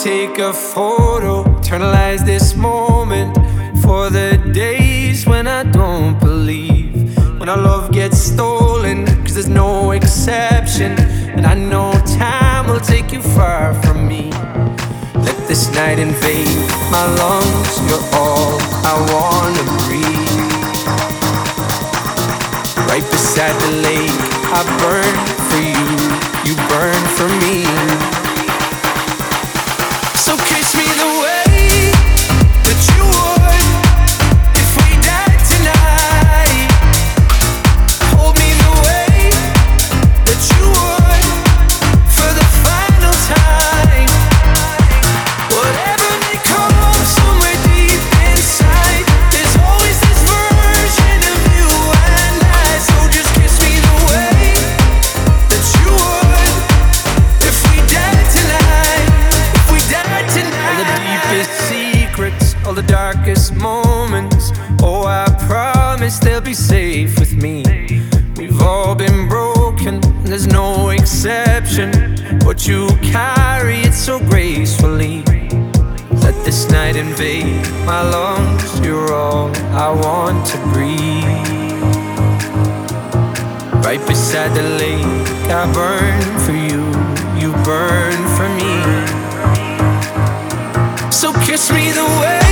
take a photo, eternalize this moment for the days when I don't believe, when our love gets stolen, cause there's no exception. And I know time will take you far from me. Let this night invade my lungs, you're all I wanna breathe. Right beside the lake, I burn for you, you burn for me. So kiss me the way that you would if we died tonight. Hold me the way that you would for the final time. Whatever may come somewhere deep inside, there's always this version of you and I. So just kiss me the way that you would if we died tonight. If we died tonight. All the deepest secrets, all the darkest moments, oh I promise they'll be safe with me. We've all been broken, there's no exception, but you carry it so gracefully. Let this night invade my lungs, you're all I want to breathe. Right beside the lake, I burn for you, you burn for me. So kiss me the way